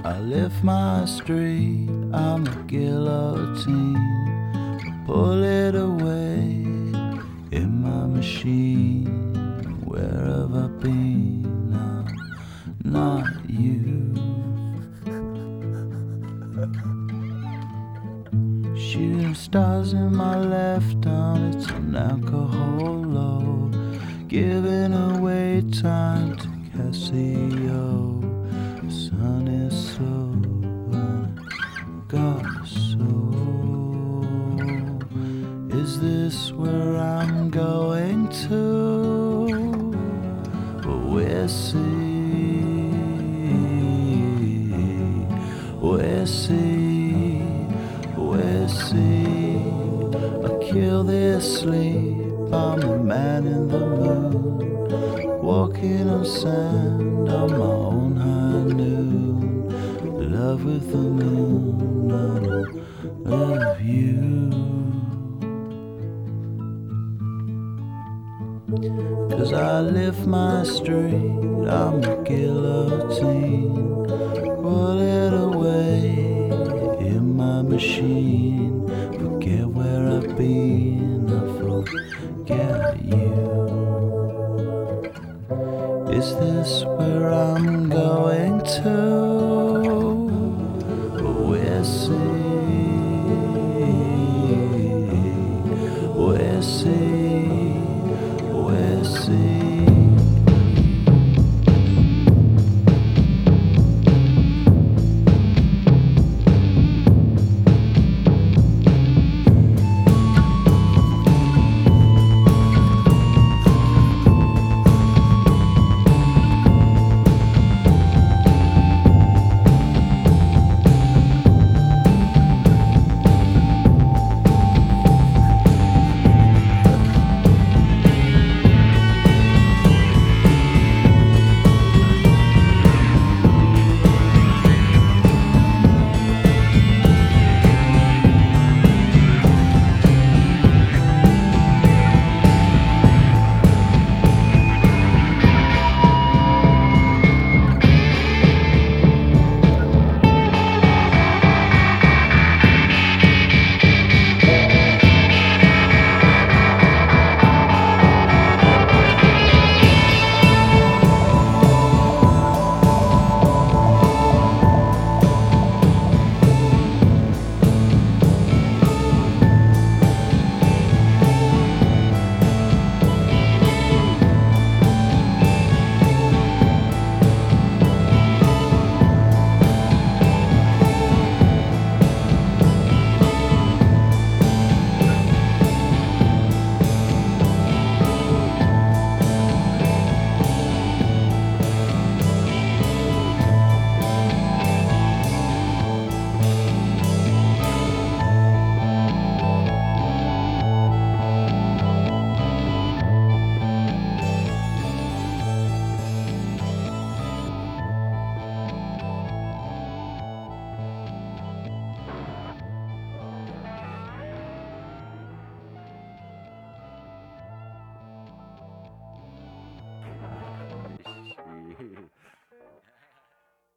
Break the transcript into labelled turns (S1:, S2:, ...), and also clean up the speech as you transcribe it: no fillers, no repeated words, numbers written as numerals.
S1: I lift my street, I'm a guillotine. Pull it away in my machine. Where have I been? I'm not you. Shooting stars in my left arm, it's an alcohol low. Giving away time to Casio. The sun is slow and I got a soul. Is this where I'm going to? We'll see, we'll see, we'll see. I kill this sleep, I'm the man in the moon, walking on sand on my own high noon. Love with the moon, I don't love you. 'Cause I lift my street, I'm a guillotine. Pull it away in my machine. Forget where I've been, I forget you. Is this where I'm going to? We'll see.